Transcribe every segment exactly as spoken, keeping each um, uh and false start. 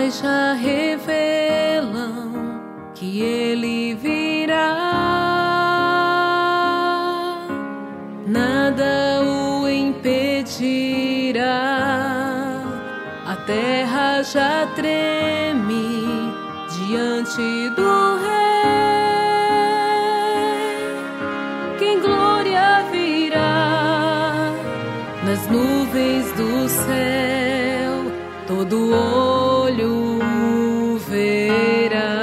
sinais já revelam que ele virá. Nada o impedirá. A terra já treme diante do Rei. Quem glória virá nas nuvens do céu, todo olho verá.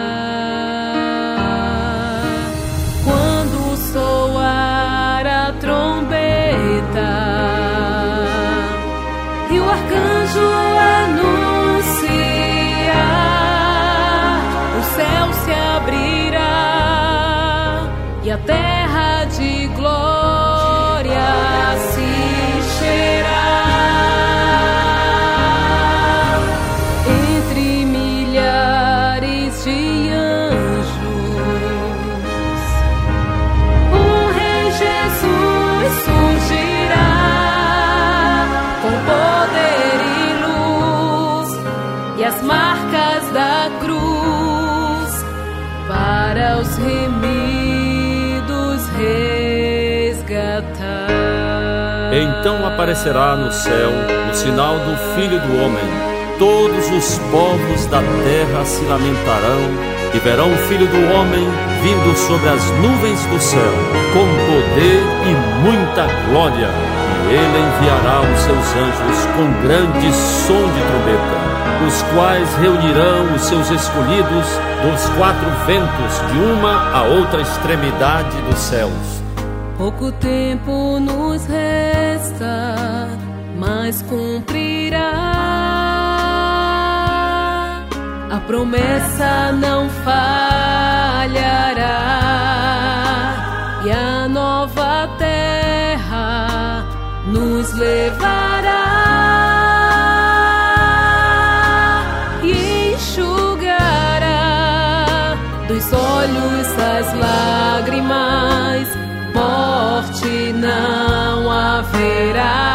Quando soar a trombeta e o arcanjo anunciar, o céu se abrirá e a terra de glória se encherá. Entre milhares de anjos, o Rei Jesus surgirá com poder e luz e as marcas da cruz para os remidos resgatar. Então aparecerá no céu o sinal do Filho do Homem. Todos os povos da terra se lamentarão e verão o Filho do Homem vindo sobre as nuvens do céu, com poder e muita glória. E ele enviará os seus anjos com grande som de trombeta, os quais reunirão os seus escolhidos dos quatro ventos, de uma a outra extremidade dos céus. Pouco tempo nos resta, mas cumprirá. A promessa não falhará e a nova terra nos levará e enxugará dos olhos as lágrimas. Morte não haverá.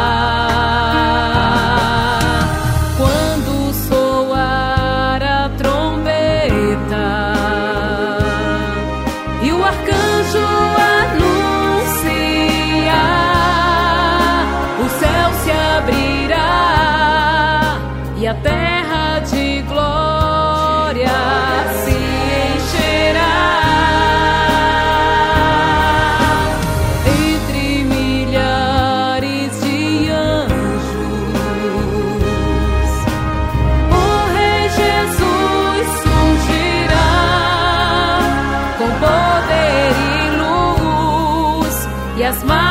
Quando soar a trombeta e o arcanjo anunciar, o céu se abrirá e a terra de glória se encherá. E as